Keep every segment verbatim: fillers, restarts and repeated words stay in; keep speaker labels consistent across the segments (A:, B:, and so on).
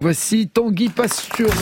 A: Voici Tanguy Pastureau.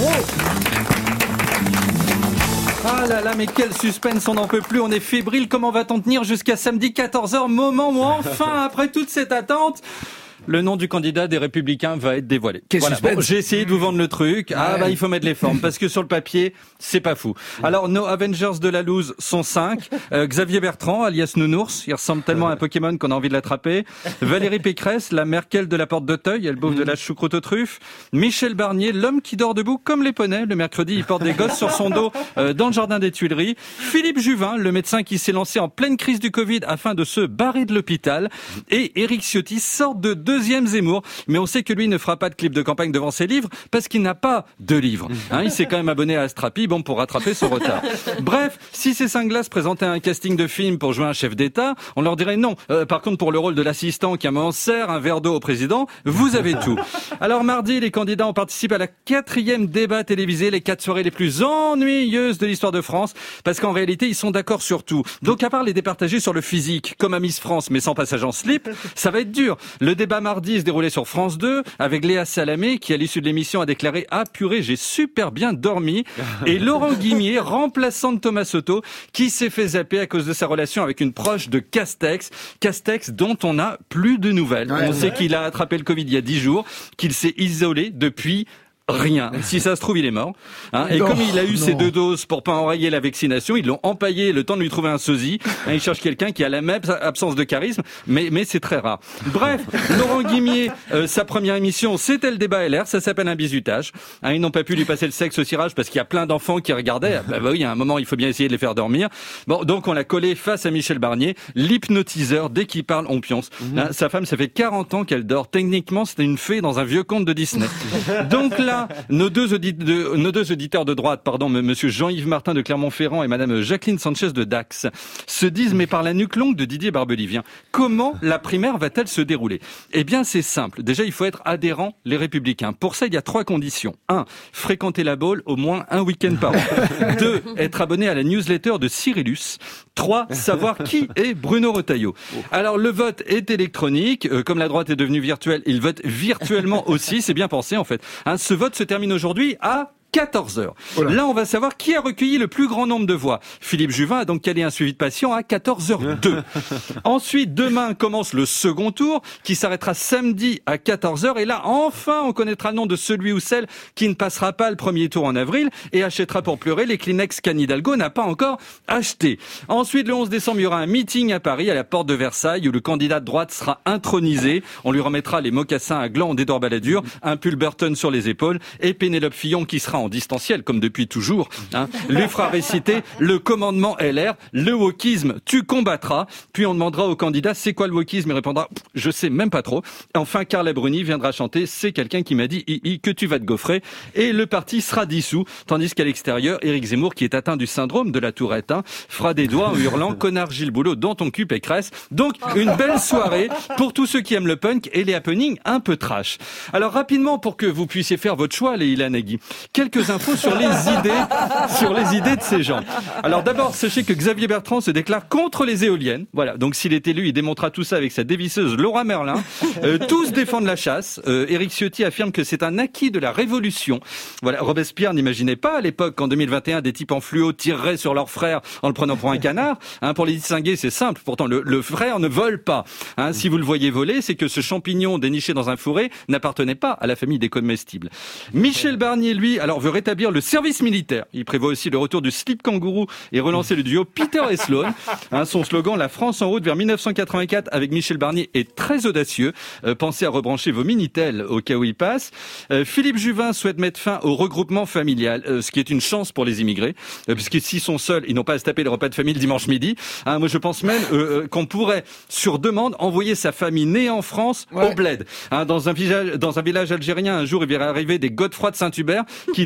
B: Ah là là, mais quel suspense, on n'en peut plus, on est fébrile. Comment va-t-on tenir jusqu'à samedi quatorze heures, moment où enfin, après toute cette attente, le nom du candidat des Républicains va être dévoilé.
A: Quel
B: voilà.
A: suspense.
B: Bon, j'ai essayé de vous vendre le truc. Ah
A: Ouais.
B: bah il faut mettre les formes parce que sur le papier c'est pas fou. Alors nos Avengers de la loose sont cinq. Euh, Xavier Bertrand, alias Nounours, il ressemble tellement à un Pokémon qu'on a envie de l'attraper. Valérie Pécresse, la Merkel de la porte d'Auteuil, elle bouffe de la choucroute aux truffes. Michel Barnier, l'homme qui dort debout comme les poneys. Le mercredi, il porte des gosses sur son dos euh, dans le jardin des Tuileries. Philippe Juvin, le médecin qui s'est lancé en pleine crise du Covid afin de se barrer de l'hôpital. Et Éric Ciotti, sorte de deuxième Zemmour. Mais on sait que lui ne fera pas de clip de campagne devant ses livres parce qu'il n'a pas de livres. Hein, il s'est quand même abonné à Astrapi, bon, pour rattraper son retard. Bref, si ces cinq glaces présentaient un casting de film pour jouer un chef d'État, on leur dirait non. Euh, par contre, pour le rôle de l'assistant qui à un moment sert un verre d'eau au président, vous avez tout. Alors mardi, les candidats ont participé à la quatrième débat télévisé, les quatre soirées les plus ennuyeuses de l'histoire de France, parce qu'en réalité, ils sont d'accord sur tout. Donc à part les départager sur le physique, comme à Miss France, mais sans passage en slip, ça va être dur. Le débat mardi se déroulait sur France deux, avec Léa Salamé, qui à l'issue de l'émission a déclaré « Ah purée, j'ai super bien dormi », et Laurent Guimier, remplaçant de Thomas Soto, qui s'est fait zapper à cause de sa relation avec une proche de Castex, Castex dont on n'a plus de nouvelles.
A: Ouais,
B: on
A: ouais.
B: sait qu'il a attrapé le Covid il y a dix jours, qu'il s'est isolé depuis rien. Si ça se trouve, il est mort. Hein. Et
A: Non,
B: comme il a eu
A: non.
B: ses deux doses pour pas enrayer la vaccination, ils l'ont empaillé le temps de lui trouver un sosie. Hein, il cherche quelqu'un qui a la même absence de charisme, mais mais c'est très rare. Bref, Laurent Guimier, euh, sa première émission, c'était le débat L R, ça s'appelle un bizutage. Hein, ils n'ont pas pu lui passer le sexe au cirage parce qu'il y a plein d'enfants qui regardaient. Bah, bah oui, à un moment, il faut bien essayer de les faire dormir. Bon, donc on l'a collé face à Michel Barnier, l'hypnotiseur. Dès qu'il parle, on pionce. Hein, sa femme, ça fait quarante ans qu'elle dort. Techniquement, c'était une fée dans un vieux conte de Disney. Donc là, nos deux, audit- de, nos deux auditeurs de droite, pardon, m- monsieur Jean-Yves Martin de Clermont-Ferrand et madame Jacqueline Sanchez de Dax, se disent, mais par la nuque longue de Didier Barbelivien, comment la primaire va-t-elle se dérouler? Eh bien, c'est simple. Déjà, il faut être adhérent, les Républicains. Pour ça, il y a trois conditions. Un, fréquenter la Baule au moins un week-end par an. Deux, être abonné à la newsletter de Cyrillus. Trois, savoir qui est Bruno Retailleau. Alors, le vote est électronique. Euh, comme la droite est devenue virtuelle, il vote virtuellement aussi. C'est bien pensé, en fait. Hein, ce vote se termine aujourd'hui à quatorze heures.
A: Oh là.
B: Là, on va savoir qui a recueilli le plus grand nombre de voix. Philippe Juvin a donc calé un suivi de patient à quatorze heures deux. Ensuite, demain commence le second tour qui s'arrêtera samedi à quatorze heures. Et là, enfin, on connaîtra le nom de celui ou celle qui ne passera pas le premier tour en avril et achètera pour pleurer les Kleenex qu'Anne Hidalgo n'a pas encore acheté. Ensuite, le onze décembre, il y aura un meeting à Paris, à la porte de Versailles, où le candidat de droite sera intronisé. On lui remettra les mocassins à gland d'Édouard Balladur, un pull Burton sur les épaules et Pénélope Fillon qui sera en distanciel, comme depuis toujours, hein, lui fera réciter le commandement L R, le wokisme, tu combattras. Puis on demandera au candidat, c'est quoi le wokisme? Il répondra, je sais même pas trop. Enfin, Carla Bruni viendra chanter, c'est quelqu'un qui m'a dit, hi, hi, que tu vas te gaufrer. Et le parti sera dissous. Tandis qu'à l'extérieur, Éric Zemmour, qui est atteint du syndrome de la tourette, hein, fera des doigts en hurlant, connard Gilles Boulot, dans ton cul Pécresse. Donc, une belle soirée pour tous ceux qui aiment le punk et les happenings un peu trash. Alors, rapidement, pour que vous puissiez faire votre choix, Leïla Nagui, quelques infos sur les idées, sur les idées de ces gens. Alors d'abord, sachez que Xavier Bertrand se déclare contre les éoliennes. Voilà, donc s'il est élu, il démontrera tout ça avec sa dévisseuse Laura Merlin. Euh, tous défendent la chasse. Euh, Éric Ciotti affirme que c'est un acquis de la Révolution. Voilà, Robespierre n'imaginait pas à l'époque qu'en deux mille vingt et un, des types en fluo tireraient sur leur frère en le prenant pour un canard. Hein, pour les distinguer, c'est simple. Pourtant, le, le frère ne vole pas. Hein, si vous le voyez voler, c'est que ce champignon déniché dans un fourré n'appartenait pas à la famille des comestibles. Michel Barnier, lui, alors veut rétablir le service militaire. Il prévoit aussi le retour du slip kangourou et relancer le duo Peter et Sloan. Hein, son slogan, la France en route vers mille neuf cent quatre-vingt-quatre avec Michel Barnier est très audacieux. Euh, pensez à rebrancher vos Minitel au cas où il passe. Euh, Philippe Juvin souhaite mettre fin au regroupement familial, euh, ce qui est une chance pour les immigrés, euh, puisque s'ils sont seuls, ils n'ont pas à se taper le repas de famille le dimanche midi. Hein, moi, je pense même euh, euh, qu'on pourrait, sur demande, envoyer sa famille née en France ouais. au bled. Hein, dans un village, dans un village algérien, un jour, il verrait arriver des Godefroy de Saint-Hubert qui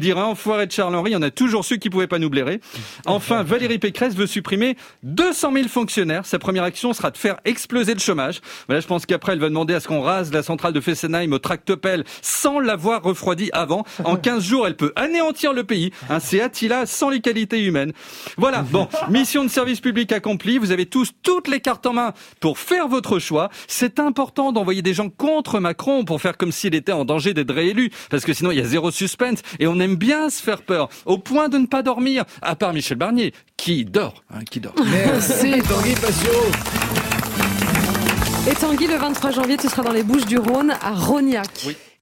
B: dirait enfoiré de Charles-Henri, il y en a toujours ceux qui pouvaient pas nous blairer. Enfin, Valérie Pécresse veut supprimer deux cent mille fonctionnaires. Sa première action sera de faire exploser le chômage. Voilà, je pense qu'après, elle va demander à ce qu'on rase la centrale de Fessenheim au tractopelle sans l'avoir refroidi avant. En quinze jours, elle peut anéantir le pays. Hein, c'est Attila sans les qualités humaines. Voilà, bon, mission de service public accomplie. Vous avez tous toutes les cartes en main pour faire votre choix. C'est important d'envoyer des gens contre Macron pour faire comme s'il était en danger d'être réélu. Parce que sinon, il y a zéro suspense. Et on aime bien se faire peur. Au point de ne pas dormir. À part Michel Barnier, qui dort. Hein, qui dort.
A: Merci Tanguy Passiot.
C: Et Tanguy, le vingt-trois janvier, tu seras dans les Bouches-du-Rhône à Rognac.
B: Oui.